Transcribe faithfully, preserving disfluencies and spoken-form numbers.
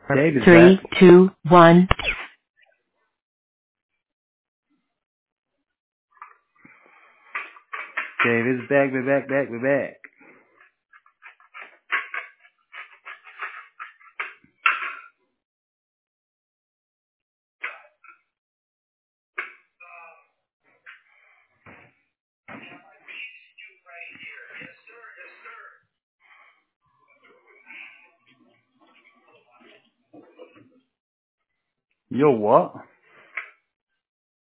Dave is Three, back. two, one. Dave is back. We're back, back, we're back. Yo, what?